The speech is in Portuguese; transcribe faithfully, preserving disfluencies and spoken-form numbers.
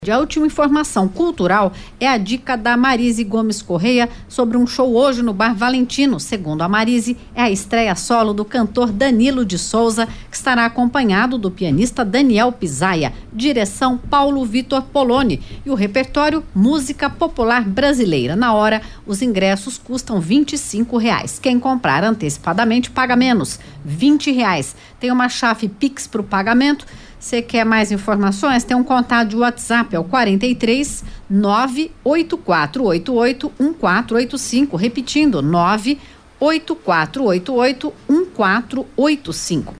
A última informação cultural é a dica da Marise Gomes Correia sobre um show hoje no Bar Valentino. Segundo a Marise, é a estreia solo do cantor Danilo de Souza, que estará acompanhado do pianista Daniel Pisaia, direção Paulo Vitor Poloni e o repertório Música Popular Brasileira. Na hora, os ingressos custam vinte e cinco reais. Quem comprar antecipadamente paga menos, vinte reais. Tem uma chave Pix para o pagamento. Você quer mais informações? Tem um contato de WhatsApp, é o quarenta e três, nove oito quatro oito oito, um quatro oito cinco, repetindo, nove oito quatro oito oito, um quatro oito cinco.